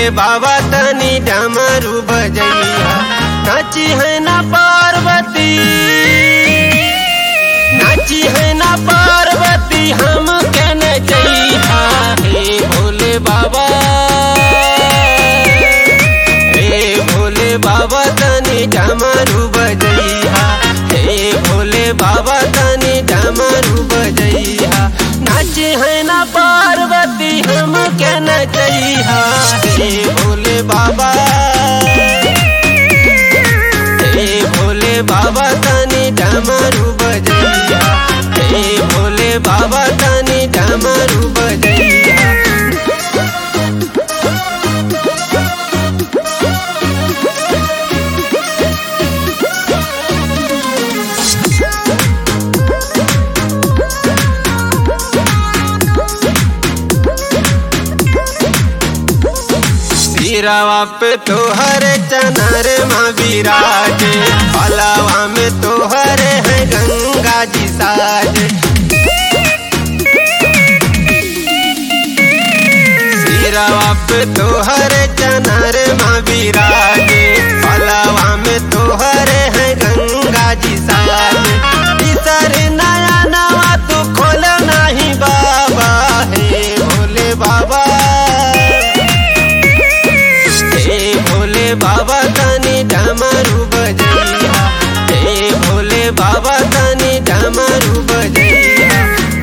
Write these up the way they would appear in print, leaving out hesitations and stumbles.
बाबा तनी डमरू बजैया। नाची है ना पार्वती, नाची है ना पार्वती, हम के नचैया। हे भोले बाबा, हे भोले बाबा तनी डमरू बजैया। हे भोले बाबा तनी डमरू बजैया। नाची है ना पार्वती, हम के नचैया। हे भोले बाबा, हे भोले बाबा तनी डमरू बजैया। हे भोले बाबा तनी डमरू बजैया। सिरावा पे तोहर चनर माँ विराजे, पलावा में तोहर है गंगा जी साजे। सिरावा पे तोहर चनर माँ विराजे, पलावा में तोहर है गंगा जी साजे। तीसर नया नवा तू खोल नहीं बाबा। हे भोले बाबा, भोले बाबा तनी डमरू बजैया। हे भोले बाबा तनी डमरू बजैया।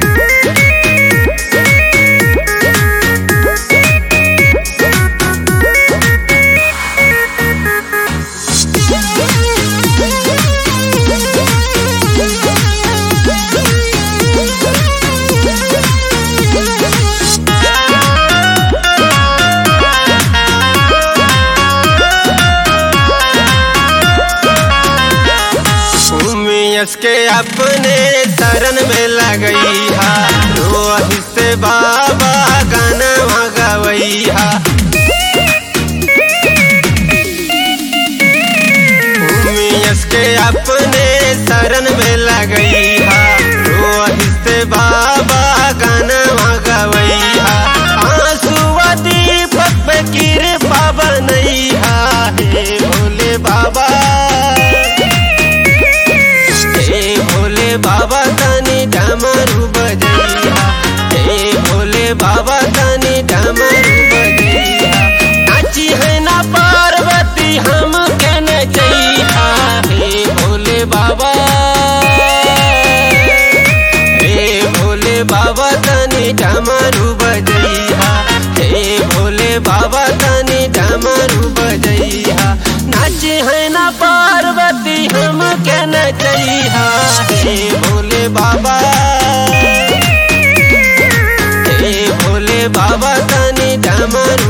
के अपने शरण में लगैया, रोही से बाबा गाना गवैया। के अपने शरण में लगैया, रोही से बाबा गाना गवैया। आंसुआ दीपक पे कृपा बनैया। हे भोले बाबा, भोले बाबा तनी डमरू बजैया। हे भोले बाबा तनी डमरू बजैया। नाची है ना पार्वती, हम के नचैया। हे भोले बाबा, हे भोले बाबा तनी डमरू बजैया। हे भोले बाबा तनी डमरू बजैया। नाची है ना पार्वती, हम के नचैया। हे भोले बाबा, हे भोले बाबा तनी डमरू